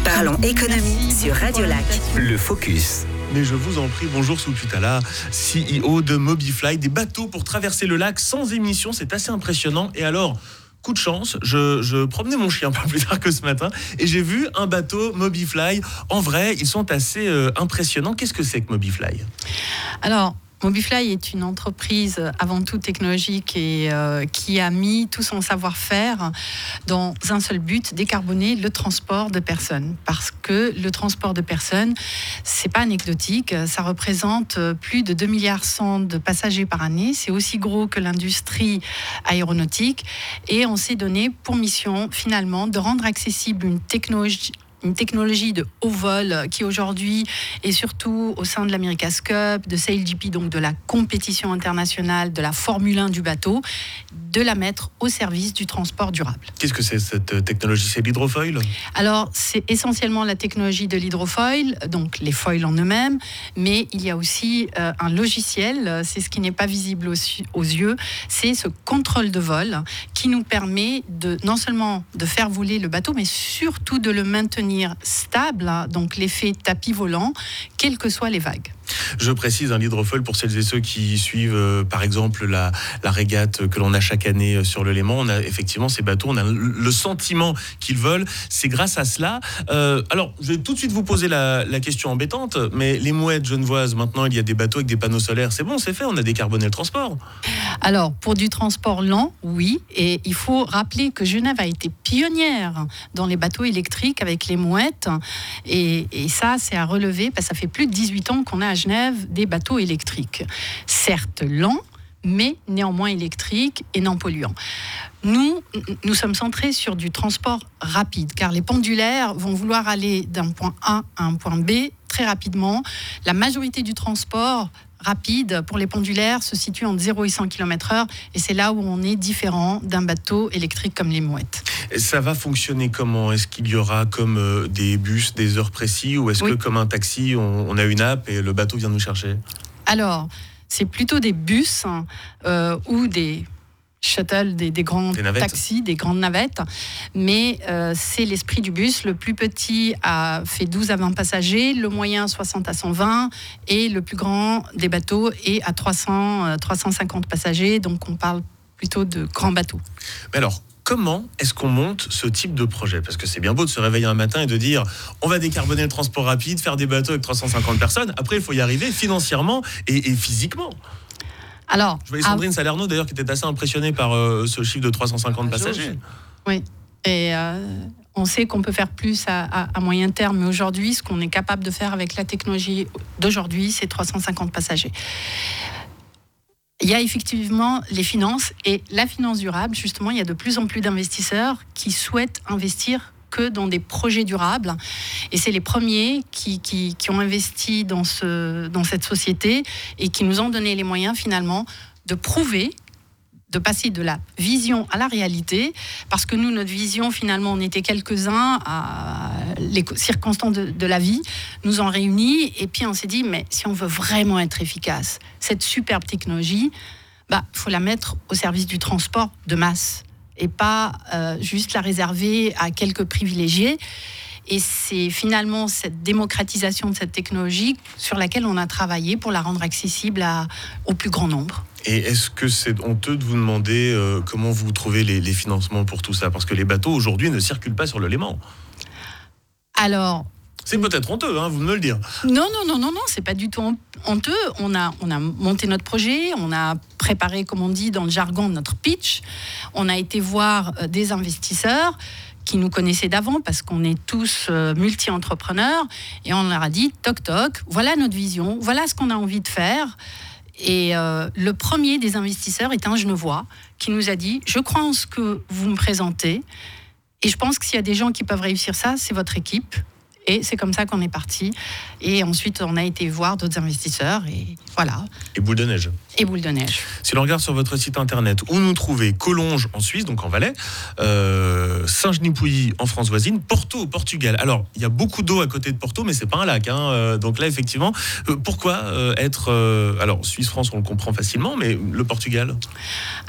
Parlons économie sur Radio Lac. Le Focus. Mais je vous en prie, bonjour Soukutala, CEO de Mobifly, des bateaux pour traverser le lac sans émissions, c'est assez impressionnant. Et alors, coup de chance, je promenais mon chien pas plus tard que ce matin et j'ai vu un bateau Mobifly. En vrai, ils sont assez impressionnants. Qu'est-ce que c'est que Mobifly ? Alors, Mobifly est une entreprise avant tout technologique et qui a mis tout son savoir-faire dans un seul but, décarboner le transport de personnes. Parce que le transport de personnes, c'est pas anecdotique, ça représente plus de 2,1 milliards de passagers par année, c'est aussi gros que l'industrie aéronautique et on s'est donné pour mission finalement de rendre accessible une technologie de haut vol qui aujourd'hui est surtout au sein de l'America's Cup, de SailGP, donc de la compétition internationale, de la Formule 1 du bateau, de la mettre au service du transport durable. Qu'est-ce que c'est cette technologie ? C'est l'hydrofoil ? Alors, c'est essentiellement la technologie de l'hydrofoil, donc les foils en eux-mêmes, mais il y a aussi un logiciel, c'est ce qui n'est pas visible aux yeux, c'est ce contrôle de vol qui nous permet non seulement de faire voler le bateau, mais surtout de le maintenir stable, donc l'effet tapis volant, quelles que soient les vagues. Je précise, l'hydrofoil pour celles et ceux qui suivent par exemple la régate que l'on a chaque année sur le Léman. On a effectivement ces bateaux, on a le sentiment qu'ils volent. C'est grâce à cela. Alors, je vais tout de suite vous poser la question embêtante, mais les mouettes genevoises, maintenant il y a des bateaux avec des panneaux solaires. C'est bon, c'est fait, on a décarboné le transport. Alors, pour du transport lent, oui. Et il faut rappeler que Genève a été pionnière dans les bateaux électriques avec les mouettes. Et ça, c'est à relever, parce que ça fait plus de 18 ans qu'on a à Genève des bateaux électriques. Certes lents, mais néanmoins électriques et non polluants. Nous sommes centrés sur du transport rapide, car les pendulaires vont vouloir aller d'un point A à un point B très rapidement. La majorité du transport rapide pour les pendulaires se situe entre 0 et 100 km/h, et c'est là où on est différent d'un bateau électrique comme les mouettes. Ça va fonctionner comment ? Est-ce qu'il y aura comme des bus, des heures précises, ou est-ce que comme un taxi, on a une app et le bateau vient nous chercher ? Alors, c'est plutôt des bus ou des shuttle, des grands taxis, des grandes navettes, mais c'est l'esprit du bus. Le plus petit fait 12 à 20 passagers, le moyen 60 à 120 et le plus grand des bateaux est à 350 passagers, donc on parle plutôt de grands bateaux. Mais alors, comment est-ce qu'on monte ce type de projet ? Parce que c'est bien beau de se réveiller un matin et de dire on va décarboner le transport rapide, faire des bateaux avec 350 personnes. Après, il faut y arriver financièrement et physiquement. Alors, je voyais Sandrine Salerno d'ailleurs qui était assez impressionnée par ce chiffre de 350 passagers. Oui, et on sait qu'on peut faire plus à moyen terme, mais aujourd'hui, ce qu'on est capable de faire avec la technologie d'aujourd'hui, c'est 350 passagers. Il y a effectivement les finances et la finance durable. Justement, il y a de plus en plus d'investisseurs qui souhaitent investir que dans des projets durables. Et c'est les premiers qui ont investi dans cette société et qui nous ont donné les moyens finalement de prouver, de passer de la vision à la réalité, parce que nous, notre vision, finalement, on était quelques-uns, les circonstances de la vie nous ont réunis, et puis on s'est dit, mais si on veut vraiment être efficace, cette superbe technologie, il faut la mettre au service du transport de masse, et pas juste la réserver à quelques privilégiés. Et c'est finalement cette démocratisation de cette technologie sur laquelle on a travaillé pour la rendre accessible au plus grand nombre. Et est-ce que c'est honteux de vous demander comment vous trouvez les financements pour tout ça ? Parce que les bateaux aujourd'hui ne circulent pas sur le Léman. Alors... C'est peut-être honteux, vous me le dire. Non, c'est pas du tout honteux. On a monté notre projet, on a préparé, comme on dit dans le jargon, notre pitch. On a été voir des investisseurs qui nous connaissaient d'avant parce qu'on est tous multi-entrepreneurs, et on leur a dit toc toc, voilà notre vision, voilà ce qu'on a envie de faire. Et le premier des investisseurs est un Genevois qui nous a dit je crois en ce que vous me présentez, et je pense que s'il y a des gens qui peuvent réussir ça, c'est votre équipe. Et c'est comme ça qu'on est parti. Et ensuite, on a été voir d'autres investisseurs. Et voilà. Et boule de neige. Et boule de neige. Si l'on regarde sur votre site internet, où nous trouver Collonges en Suisse, donc en Valais, Saint-Genis-Pouilly en France voisine, Porto au Portugal. Alors, il y a beaucoup d'eau à côté de Porto, mais c'est pas un lac. Donc là, effectivement, pourquoi être... alors, Suisse-France, on le comprend facilement, mais le Portugal ? Alors,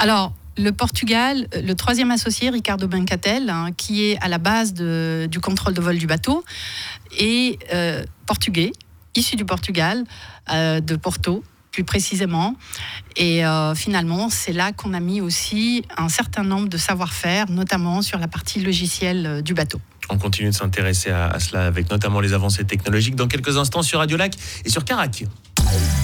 le Portugal, le troisième associé, Ricardo Bencatel, qui est à la base du contrôle de vol du bateau, est portugais, issu du Portugal, de Porto, plus précisément. Et finalement, c'est là qu'on a mis aussi un certain nombre de savoir-faire, notamment sur la partie logicielle du bateau. On continue de s'intéresser à cela avec notamment les avancées technologiques dans quelques instants sur Radio Lac et sur Carac.